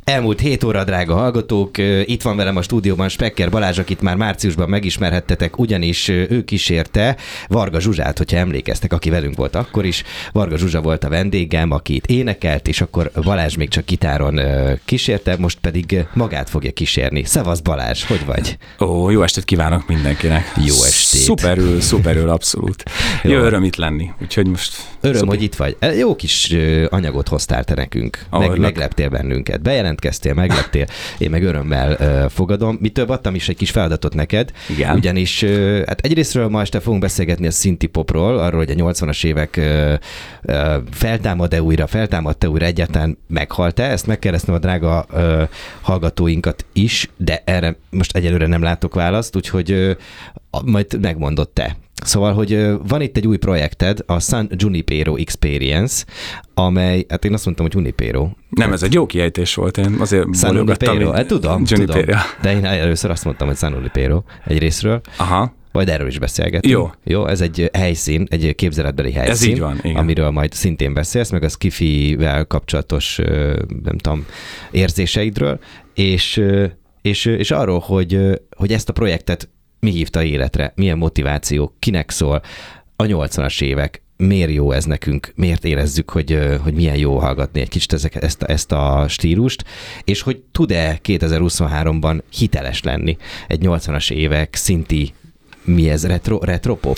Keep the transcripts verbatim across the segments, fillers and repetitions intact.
Elmúlt hét óra, drága hallgatók, itt van velem a stúdióban Specker Balázs, akit már márciusban megismerhettetek, ugyanis ő kísérte Varga Zsuzsát, hogyha emlékeztek, aki velünk volt akkor is. Varga Zsuzsa volt a vendégem, aki itt énekelt, és akkor Balázs még csak gitáron kísérte, most pedig magát fogja kísérni. Szevasz Balázs, hogy vagy? Ó, jó estét kívánok mindenkinek. Jó estét. Szuperül, szuperül, abszolút. Jó, jó öröm itt lenni, úgyhogy most... Öröm, szuper. Hogy itt vagy. Jó kis anyagot hoztál te nekünk. Meg, megleptél bennünket. Bejelentkeztél, megleptél. Én meg örömmel uh, fogadom. Mi több, adtam is egy kis feladatot neked. Igen. Ugyanis uh, hát egyrésztről ma este fogunk beszélgetni a synthie-popról, arról, hogy a nyolcvanas évek uh, uh, feltámad-e újra, feltámadt-e újra, egyáltalán meghalt-e. Ezt megkérdeztem a drága uh, hallgatóinkat is, de erre most egyelőre nem látok választ, úgyhogy uh, majd megmondod te. Szóval, hogy van itt egy új projekted, a San Junipero Experience, amely, hát én azt mondtam, hogy Junipero. Nem, ez egy jó kiejtés volt, én azért San Junipero, hát tudom, Junipero. tudom, de én először azt mondtam, hogy San Junipero egy részről. Aha. Majd erről is beszélgetünk. Jó. Jó, ez egy helyszín, egy képzeletbeli helyszín. Ez így van, igen. Amiről majd szintén beszélsz, meg a skifivel kapcsolatos, nem tudom, érzéseidről, és, és, és arról, hogy, hogy ezt a projektet mi hívta életre, milyen motiváció, kinek szól, a nyolcvanas évek, miért jó ez nekünk, miért érezzük, hogy, hogy milyen jó hallgatni egy kicsit ezek, ezt, ezt a stílust, és hogy tud-e kétezer-huszonháromban hiteles lenni egy nyolcvanas évek szinti, mi ez, retro, retropop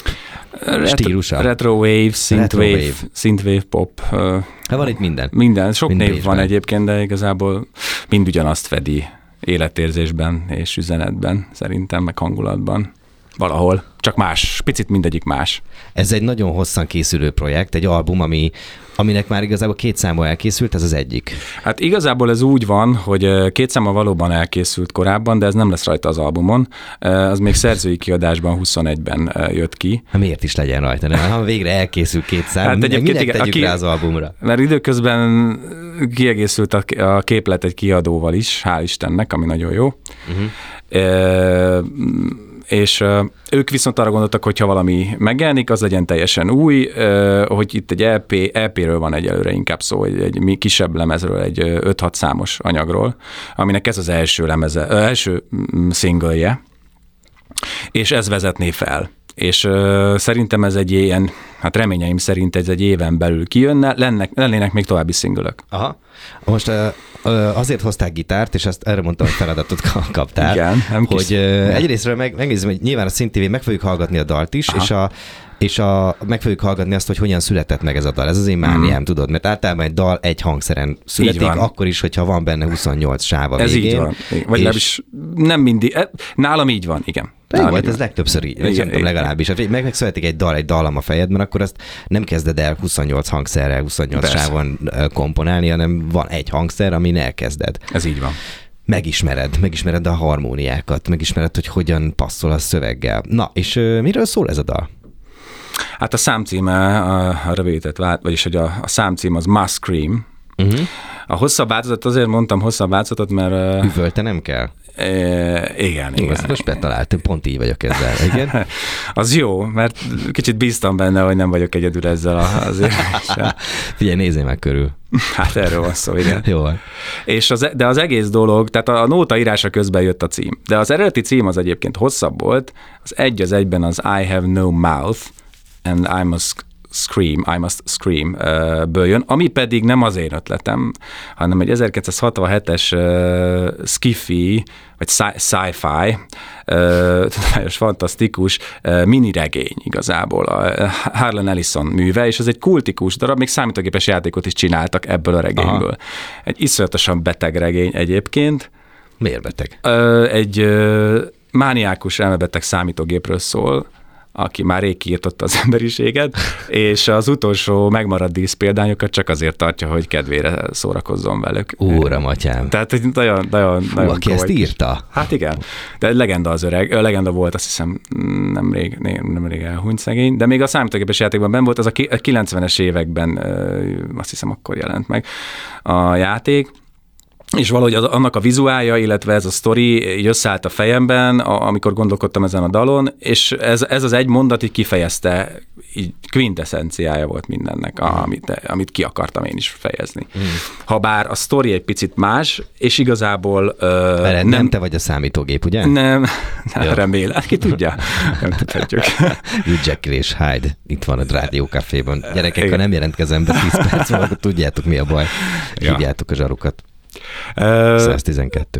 stílusa? Retro wave, synthwave, synthwave pop. Hát van itt minden. Minden, sok Mind név Bécsben. van egyébként, de igazából mind ugyanazt fedi életérzésben és üzenetben, szerintem, meg hangulatban. Valahol. Csak más. Picit mindegyik más. Ez egy nagyon hosszan készülő projekt, egy album, ami, aminek már igazából két száma elkészült, ez az egyik. Hát igazából ez úgy van, hogy két száma valóban elkészült korábban, de ez nem lesz rajta az albumon. Az még szerzői kiadásban huszonegyben jött ki. Ha miért is legyen rajta, nem? Ha végre elkészül két szám, hát minek tegyük aki, rá az albumra? Mert időközben kiegészült a képlet egy kiadóval is, hál' Istennek, ami nagyon jó. Uh-huh. E- és uh, ők viszont arra gondoltak, hogyha valami megjelenik, az legyen teljesen új, uh, hogy itt egy é pé, é péről van egyelőre inkább szó, egy, egy kisebb lemezről, egy öt-hat számos anyagról, aminek ez az első lemeze, uh, első singlje, és ez vezetné fel. És uh, szerintem ez egy ilyen, hát reményeim szerint ez egy éven belül kijönne, lennek, lennének még további szingölök. Aha. Most uh, azért hozták gitárt, és ezt erre mondtam, hogy feladatot kaptál. Igen, nem hogy kis... uh, egyrésztről meg, megnézem, hogy nyilván a SynthTV meg fogjuk hallgatni a dalt is, Aha. és a és a, meg fogjuk hallgatni azt, hogy hogyan született meg ez a dal. Ez az én mániám, mm. tudod, mert általában egy dal egy hangszeren születik, akkor is, hogyha van benne huszonnyolc sáv a ez végén. Ez így van. Vagy és... legalábbis nem mindig. Nálam így van, igen. Jó, volt, ez legtöbbször így, igen, igen, legalábbis. Meg, megszületik egy dal, egy dallam a fejedben, akkor azt nem kezded el huszonnyolc hangszerrel, huszonnyolc Persze. sávon komponálni, hanem van egy hangszer, amin elkezded. Ez így van. Megismered, megismered a harmóniákat, megismered, hogy hogyan passzol a szöveggel. Na, és uh, miről szól ez a dal? Hát a számcíme, a, a rövidített, vagyis hogy a, a számcím az Must Scream. Uh-huh. A hosszabb változat, azért mondtam hosszabb változatot, mert... Üvölte nem kell? E, igen, jó, igen. Ezt most betaláltam, pont így vagyok ezzel, igen. Az jó, mert kicsit bíztam benne, hogy nem vagyok egyedül ezzel az érzéssel. Figyelj, nézzél meg körül. Hát erről van szó, igen. Jó. És az, de az egész dolog, tehát a nóta írása közben jött a cím. De az eredeti cím az egyébként hosszabb volt, az egy az egyben az I have no mouth, and I must scream, I must scream uh, ből jön, ami pedig nem az én ötletem, hanem egy ezerkilencszázhatvanhetes uh, skifi, vagy sci- sci-fi, uh, fantasztikus uh, mini regény igazából, a Harlan Ellison műve, és ez egy kultikus darab, még számítógépes játékot is csináltak ebből a regényből. Aha. Egy iszonyatosan beteg regény egyébként. Miért beteg? Uh, egy uh, mániákus elmebeteg számítógépről szól, aki már rég kiirtotta az emberiséget, és az utolsó megmaradt díszpéldányokat csak azért tartja, hogy kedvére szórakozzon velük. Úram, atyám. Tehát egy nagyon, nagyon, Hú, nagyon aki ezt írta? Hát igen, de legenda az öreg, legenda volt, azt hiszem nemrég, nemrég elhunyt szegény, de még a számítógépes játékban benn volt, az a kilencvenes években azt hiszem akkor jelent meg a játék, és valahogy az, annak a vizuálja, illetve ez a sztori így összeállt a fejemben, a, amikor gondolkodtam ezen a dalon, és ez, ez az egy mondat így kifejezte, így quintessenciája volt mindennek, a, amit, amit ki akartam én is fejezni. Mm. Habár a sztori egy picit más, és igazából... Uh, nem, nem te vagy a számítógép, ugye? Nem, nem remélem. Ki tudja? Nem tudhatjuk. Jekyll és Hyde, itt van a Rádió Caféban. Gyerekek, ha nem jelentkezem be tíz perc múlva, tudjátok mi a baj. Hívjátok a zsarukat. száztizenkettő.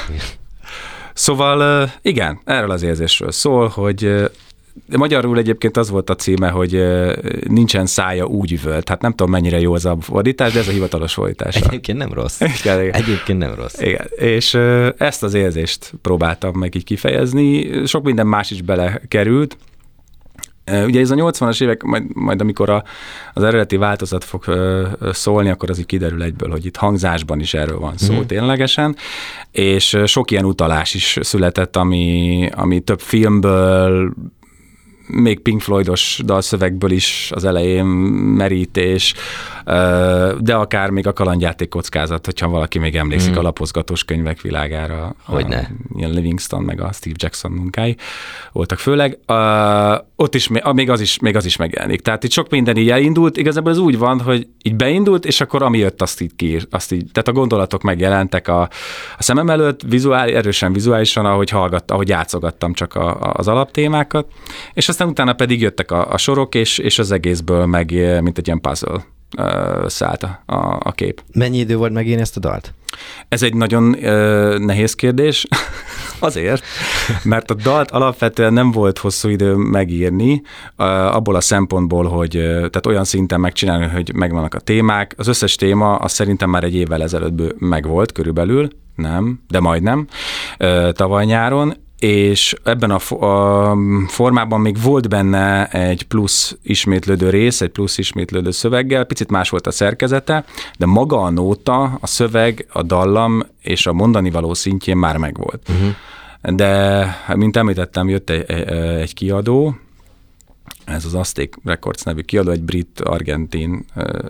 Szóval igen, erről az érzésről szól, hogy magyarul egyébként az volt a címe, hogy nincsen szája, úgy üvölt. Hát nem tudom, mennyire jó az a fordítás, de ez a hivatalos fordítás. Egyébként nem rossz. Igen, igen. Egyébként nem rossz. Igen. És ezt az érzést próbáltam meg így kifejezni. Sok minden más is belekerült. Ugye ez a nyolcvanas évek, majd, majd amikor a, az eredeti változat fog ö, szólni, akkor az így kiderül egyből, hogy itt hangzásban is erről van szó mm. ténylegesen, és sok ilyen utalás is született, ami, ami több filmből, még Pink Floydos dalszövegből is az elején merítés, de akár még a Kalandjáték kockázat, hogyha valaki még emlékszik mm. a lapozgatós könyvek világára. Hogyne. Ilyen Livingston meg a Steve Jackson munkái voltak főleg. Uh, ott is, még az is, még az is megjelenik. Tehát itt sok minden így elindult, igazából ez úgy van, hogy így beindult, és akkor ami jött, azt így kiír, azt így, tehát a gondolatok megjelentek a, a szemem előtt, vizuál, erősen vizuálisan, ahogy hallgattam, ahogy játszogattam csak a, a, az alaptémákat, és aztán utána pedig jöttek a, a sorok, és, és az egészből meg, mint egy ilyen puzzle szállt a, a kép. Mennyi idő volt megírni ezt a dalt? Ez egy nagyon uh, nehéz kérdés. Azért, mert a dalt alapvetően nem volt hosszú idő megírni, uh, abból a szempontból, hogy uh, tehát olyan szinten megcsinálni, hogy megvannak a témák. Az összes téma, az szerintem már egy évvel ezelőtt megvolt körülbelül, nem, de majdnem, uh, tavaly nyáron, és ebben a, fo- a formában még volt benne egy plusz ismétlődő rész, egy plusz ismétlődő szöveggel, picit más volt a szerkezete, de maga a nóta, a szöveg, a dallam és a mondani való szintjén már megvolt. Uh-huh. De, mint említettem, jött egy, egy, egy kiadó, ez az Azték Records nevű kiadó, egy brit-argentin,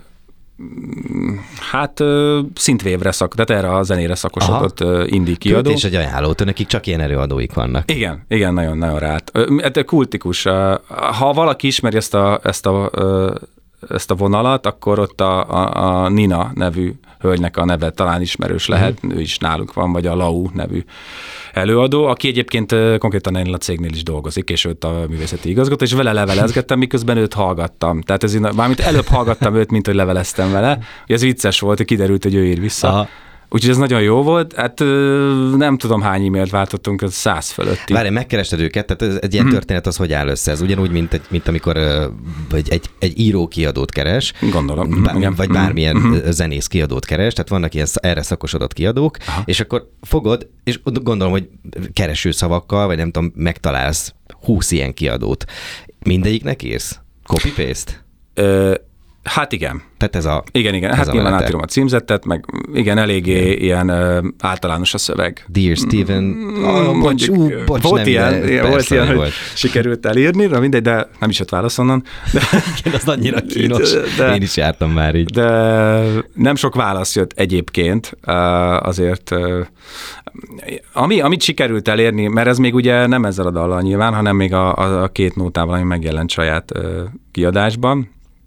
hát szintvévre szak, tehát erre a zenére szakosodott Aha. indie kiadó. Kult és egy ajánlótól, nekik csak ilyen előadóik vannak. Igen, igen, nagyon-nagyon rád. Ez kultikus. Ha valaki ismeri ezt a, ezt a, ezt a vonalat, akkor ott a, a, a Nina nevű hölgynek a neve talán ismerős lehet, mm. ő is nálunk van, vagy a Lau nevű előadó, aki egyébként konkrétan ennél a cégnél is dolgozik, és őt a művészeti igazgató, és vele levelezgettem, miközben őt hallgattam. Tehát ez, mármint előbb hallgattam őt, mint hogy leveleztem vele. Ez vicces volt, hogy kiderült, hogy ő ír vissza. Aha. Úgyhogy ez nagyon jó volt. Hát nem tudom, hány e-mailt váltottunk, ez száz fölötti. Várj, megkerested őket, tehát ez, egy ilyen történet az hogy áll össze? Ez ugyanúgy, mint, egy, mint amikor vagy egy, egy író kiadót keres. Gondolom. Bár, vagy bármilyen uh-huh. zenész kiadót keres, tehát vannak ilyen erre szakosodott kiadók, Aha. és akkor fogod, és gondolom, hogy keresőszavakkal, vagy nem tudom, megtalálsz húsz ilyen kiadót. Mindegyiknek írsz? Copy-paste? Ö... Hát igen. Tehát ez a... Igen, igen. Hát nyilván átírom a címzettet, meg igen, eléggé igen. ilyen uh, általános a szöveg. Dear Steven, mm, oh, bocs, ú, bocs, volt nem, ilyen, persze, volt ilyen, hogy volt. sikerült elírni, de mindegy, de nem is jött válasz onnan. De, igen, az annyira kínos. De, Én is jártam már így. De nem sok válasz jött egyébként, uh, azért uh, ami, amit sikerült elérni, mert ez még ugye nem ezzel a dallal nyilván, hanem még a, a, a két nótával, ami megjelent saját uh, kiadásban,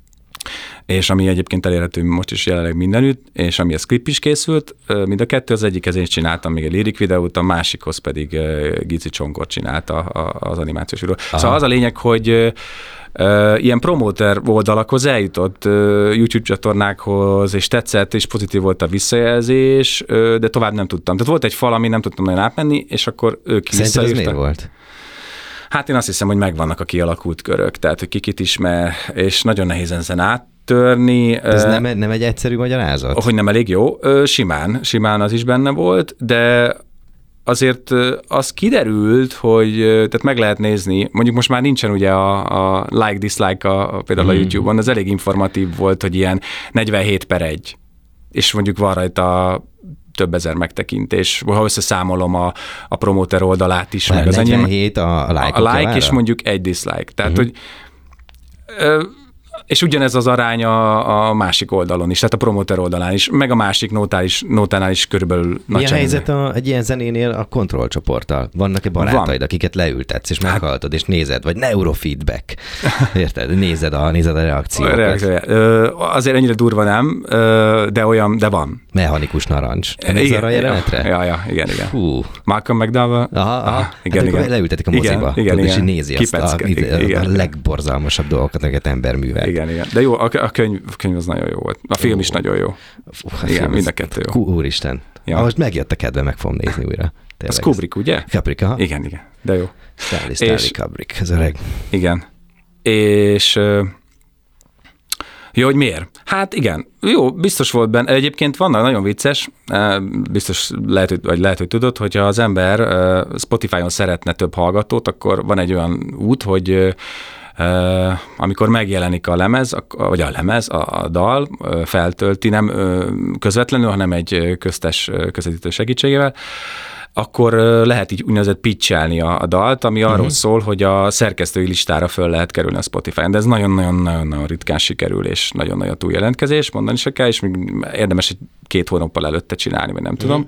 és ami egyébként elérhető most is jelenleg mindenütt, és ami a klip is készült, mind a kettő, az egyikhez én csináltam még egy lyric videót, a másikhoz pedig Gici Csonkor csinálta az animációs videót. Szóval az a lényeg, hogy Uh, ilyen promóter oldalakhoz eljutott, uh, YouTube csatornákhoz, és tetszett, és pozitív volt a visszajelzés, uh, de tovább nem tudtam. Tehát volt egy fal, ami nem tudtam nagyon átmenni, és akkor ők visszaírtak. Szerintem ez miért volt? Hát én azt hiszem, hogy megvannak a kialakult körök, tehát hogy kikit ismer, és nagyon nehéz ezen áttörni. Ez uh, nem, nem egy egyszerű magyarázat? Hogy nem elég jó. Uh, simán, simán az is benne volt, de azért az kiderült, hogy tehát meg lehet nézni, mondjuk most már nincsen ugye a, a like-dislike a, a, például hmm. a YouTube-on, az elég informatív volt, hogy ilyen negyvenhét per egy, és mondjuk van rajta több ezer megtekintés, ha összeszámolom a, a promóter oldalát is. Már meg az negyvenhét a, a like A like és mondjuk egy dislike. Tehát, hmm. hogy ö, És ugyanez az arány a, a másik oldalon is, tehát a promoter oldalán is, meg a másik nótál is, nótánál is körülbelül nagy. Mi a helyzet a, egy ilyen zenénél a kontrollcsoporttal? Vannak-e barátaid, Van. akiket leültetsz, és meghallgatod, és nézed, vagy neurofeedback? Érted? Nézed a, nézed a reakciókat. A reakció. Azért ennyire durva nem, de olyan, de van. Mechanikus narancs. Emlékszel arra a jelenetre? Ja, ja, igen, igen. Hú. Malcolm McDowell. Aha, aha. Igen, hát igen. Leültetik a moziba, igen, tudod, igen, és így nézi azt a, a, a legborzalmasabb dolgokat, amiket ember művel. Igen, igen. De jó, a, a, könyv, a könyv az nagyon jó volt. A film jó. is nagyon jó. Fú, igen, mind a kettő jó. Úristen. Ja. Most megjött a kedve, meg fogom nézni újra. Az Kubrick, ugye? Kubrick, aha. Igen, igen. De jó. Stanley, Stanley és, Kubrick, ez öreg. Igen. És... Jó, hogy miért? Hát igen, jó, biztos volt benne. Egyébként vannak nagyon vicces, biztos lehet, vagy lehet, hogy tudod, hogyha az ember Spotify-on szeretne több hallgatót, akkor van egy olyan út, hogy amikor megjelenik a lemez, vagy a lemez, a dal feltölti, nem közvetlenül, hanem egy köztes közvetítő segítségével, akkor lehet így úgynevezett pitchelni a, a dalt, ami arról uh-huh. szól, hogy a szerkesztői listára föl lehet kerülni a Spotify-on, de ez nagyon-nagyon ritkán sikerül, és nagyon-nagyon túljelentkezés, mondani se kell, és még érdemes egy két hónappal előtte csinálni, vagy nem uh-huh. tudom.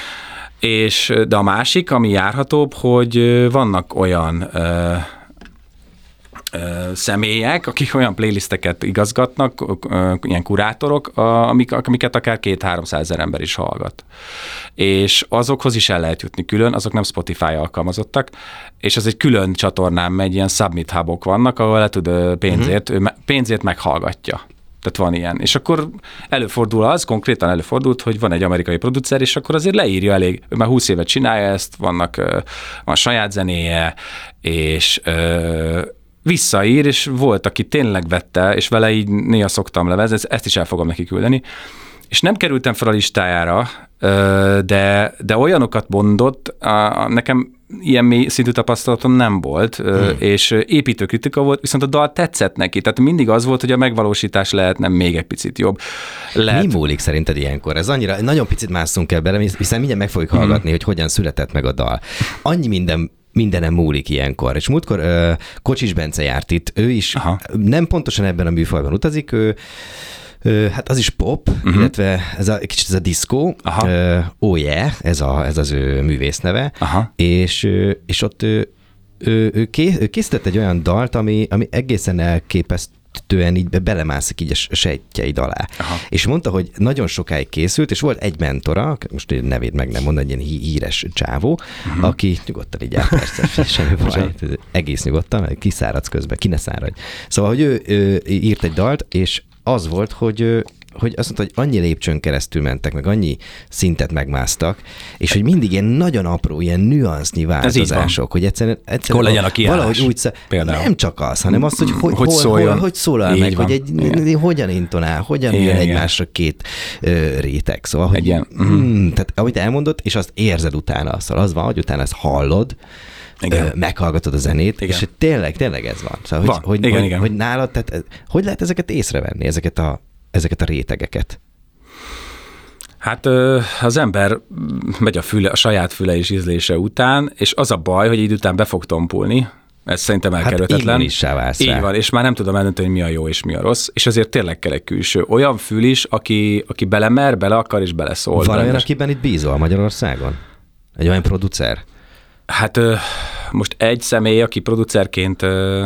És, de a másik, ami járhatóbb, hogy vannak olyan ö, ö, személyek, akik olyan playlisteket igazgatnak, ö, ilyen kurátorok, amik, amiket akár két-háromszázezer ember is hallgat. És azokhoz is el lehet jutni külön, azok nem Spotify alkalmazottak, és az egy külön csatornán megy, ilyen submit hubok vannak, ahol le tud pénzért, uh-huh. pénzért meghallgatja. Tehát van ilyen. És akkor előfordul az, konkrétan előfordult, hogy van egy amerikai producer, és akkor azért leírja elég, ő már húsz évet csinálja ezt, vannak, van saját zenéje, és ö, visszaír, és volt, aki tényleg vette, és vele így néha szoktam levezni, ezt is el fogom neki küldeni, és nem kerültem fel a listájára, de, de olyanokat mondott, nekem ilyen mély szintű tapasztalatom nem volt, hmm. és építő kritika volt, viszont a dal tetszett neki, tehát mindig az volt, hogy a megvalósítás lehetne még egy picit jobb. Lehet... Mi múlik szerinted ilyenkor? Ez annyira, nagyon picit másszunk el bele, hiszen mindjárt meg fogjuk hallgatni, hmm. hogy hogyan született meg a dal. Annyi minden mindenem múlik ilyenkor. És múltkor uh, Kocsis Bence járt itt, ő is Aha. nem pontosan ebben a műfajban utazik, ő hát az is pop, uh-huh. illetve ez a, kicsit ez a diszkó, uh, oh yeah, ez, a, ez az ő művészneve, Aha. és, és ott ő, ő, ő, ké, ő készített egy olyan dalt, ami, ami egészen elképesztően így belemászik így a sejtjeid alá. Aha. És mondta, hogy nagyon sokáig készült, és volt egy mentora, most egy nevét meg nem mondani, egy ilyen híres csávó, uh-huh. aki nyugodtan így áll, persze, semmi baj, egész nyugodtan, kiszáradsz közben, ki ne száradj. Szóval, hogy ő, ő írt egy dalt, és az volt, hogy, hogy azt mondta, hogy annyi lépcsőn keresztül mentek, meg annyi szintet megmásztak, és hogy mindig ilyen nagyon apró, ilyen nüansznyi változások, hogy egyszerűen, egyszerűen legyen a kiállás, valahogy úgy sz... nem csak az, hanem az, hogy hogy, hogy, hol, hol, hogy szólal meg, van. hogy egy, igen. hogyan intonál, hogyan jön egymásra két ö, réteg. Szóval, hogy, igen. Mm, tehát amit elmondott, és azt érzed utána, szóval az van, hogy utána ezt hallod, igen. meghallgatod a zenét, igen. és tényleg, tényleg ez van. Szóval, van. Hogy, hogy, igen, hogy, igen. hogy nálad, tehát, hogy lehet ezeket észrevenni, ezeket a, ezeket a rétegeket? Hát az ember megy a, füle, a saját füle és ízlése után, és az a baj, hogy így után be fog tompulni, ez szerintem elkerülhetetlen. Hát így válsz Így van, és már nem tudom eldönteni, hogy mi a jó és mi a rossz, és azért tényleg kell egy külső. Olyan fül is, aki, aki belemer, bele akar és beleszól. Van olyan, akiben itt bízol Magyarországon? Egy olyan producer? Hát most egy személy, aki producerként,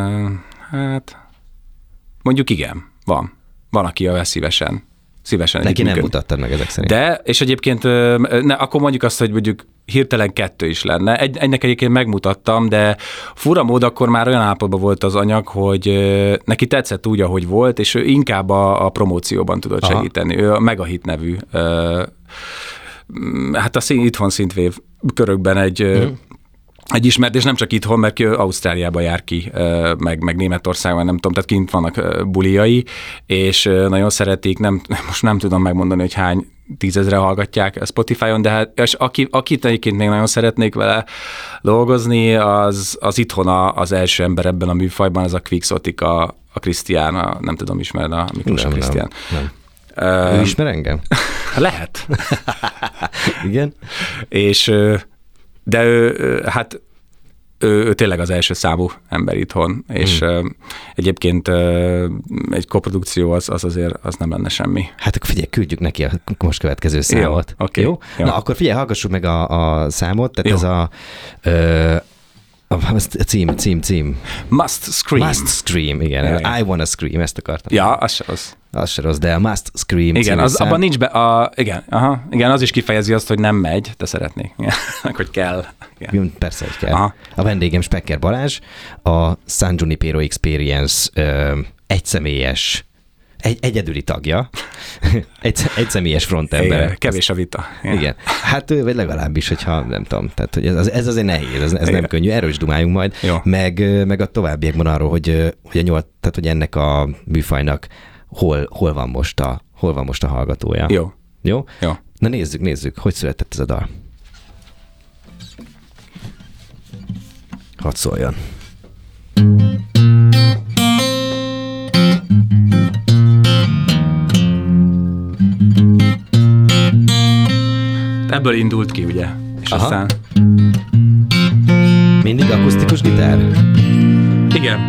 hát mondjuk igen, van. Van, aki a szívesen. szívesen Neki nem mutattad meg ezek szerint. De, és egyébként, ne, akkor mondjuk azt, hogy mondjuk hirtelen kettő is lenne. Egy, egynek egyébként megmutattam, de fura mód akkor már olyan állapotban volt az anyag, hogy neki tetszett úgy, ahogy volt, és ő inkább a, a promócióban tudott Aha. segíteni. Ő a Megahit nevű, hát a szín, itthon szintvév körökben egy... Mm. Egy ismert, és nem csak itthon, mert Ausztráliába jár ki, meg, meg Németországban, nem tudom, tehát kint vannak buliai, és nagyon szeretik, nem, most nem tudom megmondani, hogy hány tízezre hallgatják Spotify-on, de hát, és aki, akit egyébként még nagyon szeretnék vele dolgozni, az, az itthon az első ember ebben a műfajban, az a Quixotic, a, a Krisztián, a, nem tudom, ismered a Miklós a Krisztián. Nem, nem. Uh, ő ismer engem? Lehet. Igen. És... De ő, hát ő, ő tényleg az első számú ember itthon, és hmm. uh, egyébként uh, egy koprodukció az, az azért az nem lenne semmi. Hát akkor figyelj, küldjük neki a most következő számot. Jó, okay. Jó? Jó? Na akkor figyelj, hallgassuk meg a, a számot, tehát Jó. ez a, ö, a cím, cím, cím. Must Scream. Must Scream, igen. Yeah. I Wanna Scream, ezt akartam. Ja, az se rossz. Az se rossz, de a Must Scream igen, az, szám. abban nincs be, a, igen, aha, igen, az is kifejezi azt, hogy nem megy, de szeretnék, hogy kell. Igen. Persze, hogy kell. Aha. A vendégem Specker Balázs, a San Junipero Experience ö, egyszemélyes, egy, egyedüli tagja, egy, egyszemélyes frontember. Igen, kevés a vita. Igen. Igen. Hát, vagy legalábbis, hogyha nem tudom, tehát hogy ez, ez azért nehéz, ez, ez nem könnyű, erről is dumáljunk majd, meg, meg a továbbiakban arról, hogy, hogy, a nyolc, tehát, hogy ennek a műfajnak hol, hol, van most a, hol van most a hallgatója. Jó. Jó? Jó. Na nézzük, nézzük, hogy született ez a dal. Hadd szóljon. Ebből indult ki, ugye? És aha. aztán... Mindig akusztikus gitár? Igen.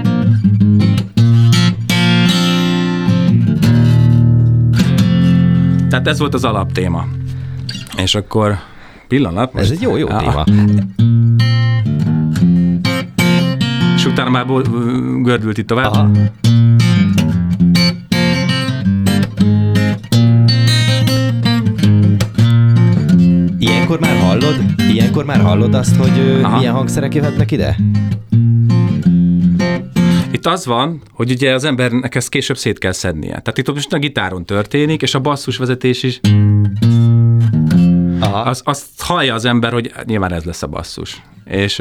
Tehát ez volt az alaptéma. És akkor pillanat. Most... Ez egy jó, jó ah. téma. És utána már gördült itt tovább. Aha. Ilyenkor már hallod? Ilyenkor már hallod azt, hogy aha. milyen hangszerek jöhetnek ide? Itt az van, hogy ugye az embernek ezt később szét kell szednie. Tehát itt most a gitáron történik, és a basszusvezetés is. Aha. Az, azt hallja az ember, hogy nyilván ez lesz a basszus. És...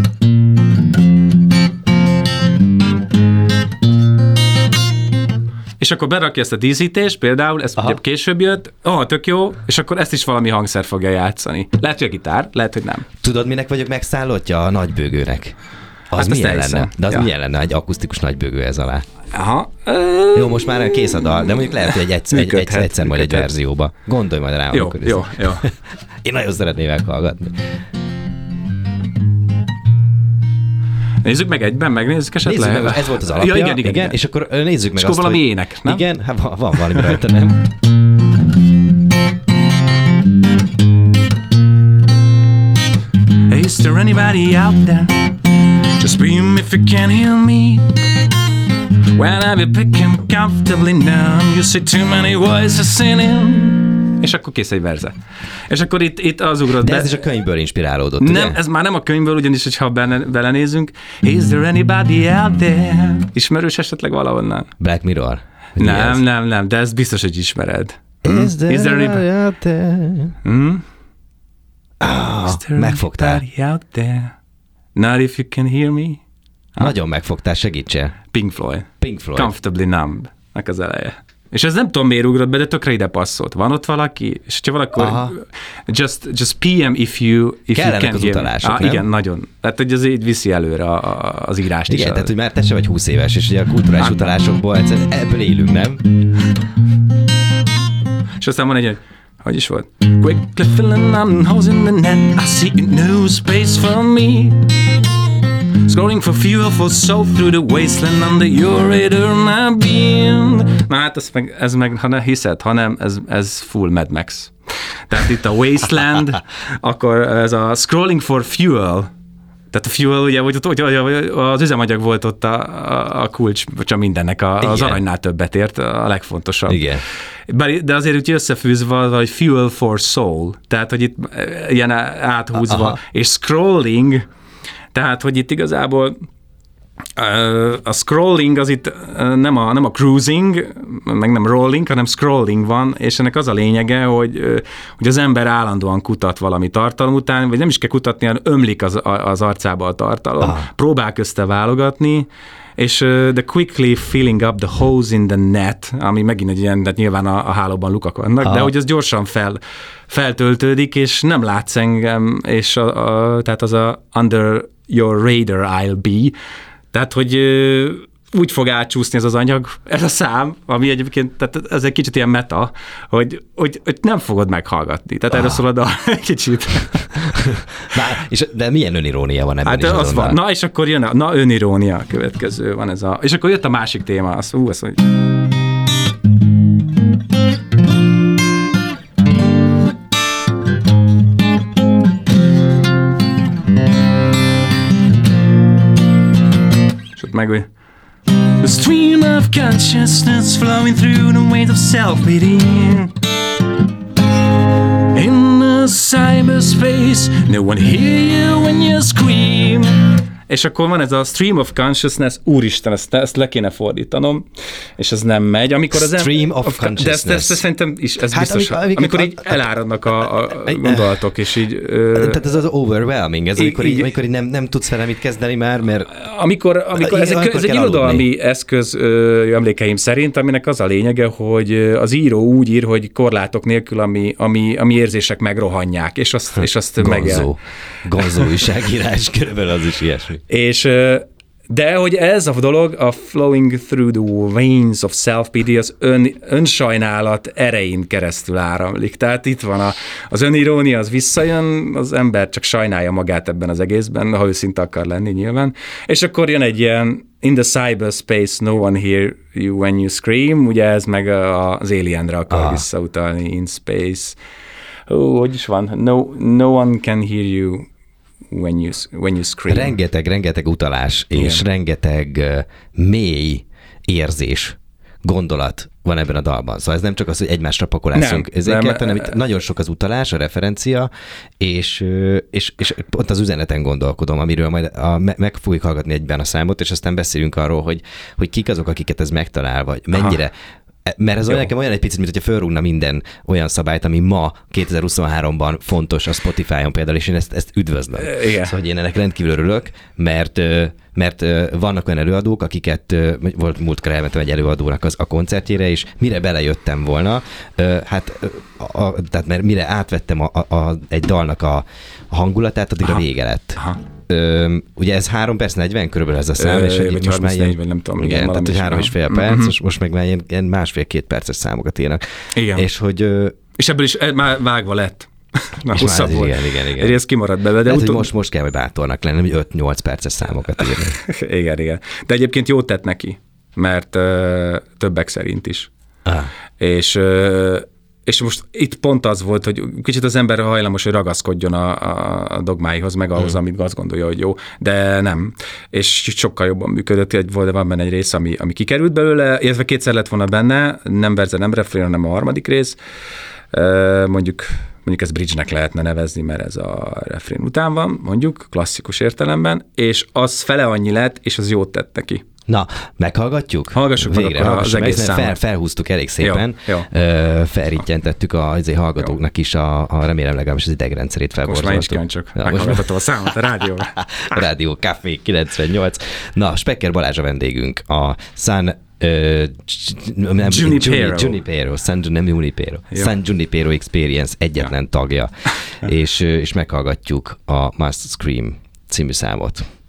És akkor berakja ezt a díszítést, például, ez ugye később jött, oh, tök jó, és akkor ezt is valami hangszer fogja játszani. Lehet, hogy a gitár, lehet, hogy nem. Tudod, minek vagyok megszállottja? A nagybőgőnek. Az hát milyen lenne? De az ja. milyen lenne egy akusztikus nagybőgő ez alá? Aha. Jó, most már kész a dal, de mondjuk lehet, hogy egy egyszer, egy, egyszer, egyszer majd egy verzióba. Gondolj majd rá. Jó, jó, jó. Én nagyon szeretném meghallgatni. Nézzük meg egyben, megnézzük esetleg. Nézzük meg, ez volt az alapja. Ja, igen, igen, igen, és akkor nézzük meg és azt, valami hogy... ének, nem? Igen, hát van, van valami rajta, nem? Hey, is there anybody out there? Just scream if you can hear me. When I be picking comfortably numb, you see too many voices singing. És akkor kész egy verze. És akkor itt, itt az ugrott De be. ez is a könyvből inspirálódott, Nem, ugye? ez már nem a könyvből, ugyanis, hogyha bele, belenézünk. Is there anybody out there? Ismerős esetleg valahonnan? Black Mirror? Nem, ez? nem, nem, de ezt biztos, hogy ismered. Is there, Is there anybody out there? Hmm? Oh, Is there megfogtál. anybody out there? Not if you can hear me. Ha? Nagyon megfogtál, segítsél. Pink Floyd. Pink Floyd. Comfortably Numb. Nek az eleje. És ez nem tudom, miért ugrott be, de tökre ide passzolt. Van ott valaki? És hogyha valakor just, just pé em if you, if Kellenek you can az utalások, ah, nem? Igen, nagyon. Tehát, hogy az így viszi előre a, a, az írást igen, is. tehát, hogy már te se vagy húsz éves, és ugye a kulturális utalásokból egyszerűen ebből élünk, nem? És aztán van egy, hogy hogy is volt? Quickly filling up holes in the net, I see no space for me. Scrolling for fuel for soul through the wasteland under your radar my beam. Na hát ez meg, ez meg ha ne hiszed, hanem ez, ez full Mad Max. Tehát itt a wasteland, akkor ez a scrolling for fuel, tehát a fuel, ugye, hogy, hogy az üzemanyag volt ott a, a, a kulcs, csak mindennek, a, az aranynál többet ért, a legfontosabb. Igen. De azért úgy összefűzve, hogy fuel for soul, tehát hogy itt ilyen áthúzva, aha. És scrolling, tehát hogy itt igazából a scrolling az itt nem a, nem a cruising, meg nem rolling, hanem scrolling van, és ennek az a lényege, hogy, hogy az ember állandóan kutat valami tartalom után, vagy nem is kell kutatni, hanem ömlik az, az arcába a tartalom, ah. próbál közte válogatni, és uh, the quickly filling up the holes in the net, ami megint egy ilyen, de nyilván a, a hálóban lukak vannak, ah. de hogy az gyorsan fel, feltöltődik, és nem látsz engem, és a, a, tehát az a under your radar I'll be, tehát hogy uh, úgy fog átcsúszni ez az anyag, ez a szám, ami egyébként, tehát ez egy kicsit ilyen meta, hogy, hogy, hogy nem fogod meghallgatni. Tehát ah. erről szól a dal egy kicsit. Már, és, de milyen önirónia van ebben hát is az van. Na, és akkor jön a, na, önirónia a következő van ez a, és akkor jött a másik téma, az, ú, az, hogy és ott meg, hogy the stream of consciousness flowing through the waves of self-pity. In the cyberspace, no one hear you when you scream. És akkor van ez a stream of consciousness, úristen, ezt, ezt le kéne fordítanom, és ez nem megy. Amikor az stream em- of, of consciousness. De ezt, ezt, ezt szerintem is, ez hát biztos, amikor, amikor, amikor így eláradnak a, a gondolatok, és így... Ö, tehát ez az overwhelming, ez amikor, így, amikor így nem, nem tudsz vele mit kezdeni már, mert... Amikor, amikor ez, egy, ez egy irodalmi eszköz ö, emlékeim szerint, aminek az a lényege, hogy az író úgy ír, hogy korlátok nélkül, ami, ami, ami érzések megrohanják, és azt, és azt megjel. Gonzó újságírás, körülbelül az is ilyesmi. És, de hogy ez a dolog, a flowing through the veins of self-pity, az ön, önsajnálat erején keresztül áramlik. Tehát itt van a, az önirónia, az visszajön, az ember csak sajnálja magát ebben az egészben, ha őszinte akar lenni nyilván. És akkor jön egy ilyen in the cyberspace, no one hear you when you scream, ugye ez meg az Alienre akar ah. visszautalni, in space. Ó, hogy is van? No, no one can hear you when you, when you scream. Rengeteg, rengeteg utalás, igen. És rengeteg uh, mély érzés, gondolat van ebben a dalban. Szóval ez nem csak az, hogy egymásra pakolászunk. Ez nem, nem, nem, nagyon sok az utalás, a referencia, és, és, és pont az üzeneten gondolkodom, amiről majd a, meg fogjuk hallgatni egyben a számot, és aztán beszélünk arról, hogy, hogy kik azok, akiket ez megtalál, vagy mennyire. Aha. Mert ez olyan, nekem olyan egy picit, mint hogyha fölrúgna minden olyan szabályt, ami ma kétezer-huszonháromban fontos a Spotify-on például, és én ezt, ezt üdvözlöm. Igen. Szóval, hogy én ennek rendkívül örülök, mert, mert vannak olyan előadók, akiket volt múltkor elmentem egy előadónak az, a koncertjére, és mire belejöttem volna, hát a, a, tehát mert mire átvettem a, a, a, egy dalnak a, a hangulatát, addigra vége lett. Aha. Ö, ugye ez három perc negyven körülbelül ez a szám, ö, és hogy most már ilyen, nem tudom, igen, tehát hogy három és fél perc, mm-hmm. most meg már ilyen, ilyen másfél-két perces számokat írnak. Igen. És hogy... Ö, és ebből is már vágva lett. Na, hosszabb volt. Igen, igen, igen. Ez kimaradt belőle. De utol... most, most kell, hogy bátornak lenni, hogy öt-nyolc perces számokat írni. igen, igen. De egyébként jót tett neki, mert ö, többek szerint is. Ah. És... Ö, És most itt pont az volt, hogy kicsit az ember hajlamos, hogy ragaszkodjon a, a dogmáihoz, meg ahhoz, mm. amit azt gondolja, hogy jó, de nem. És sokkal jobban működött, egy volt, van benne egy rész, ami, ami kikerült belőle, illetve kétszer lett volna benne, nem verze, nem refrén, hanem a harmadik rész. Mondjuk, mondjuk ezt bridge-nek lehetne nevezni, mert ez a refrén után van, mondjuk, klasszikus értelemben, és az fele annyi lett, és az jót tett neki. Na, meghallgatjuk? Hallgassuk végre, meg az egész számot. Fel, felhúztuk elég szépen, jó, jó. felrittyentettük a azért hallgatóknak jó. is, a, a remélem legalábbis az idegrendszerét felborzoltuk. Most már is csak ja, meghallgatható a számot a rádióban. A Rádió Café kilencvennyolc. Na, Specker Balázs a vendégünk, a San Uh, nem, Junipero. Junipero, San, nem Junipero, San Junipero Experience egyetlen ja. tagja, és, és meghallgatjuk a Must Scream című számot.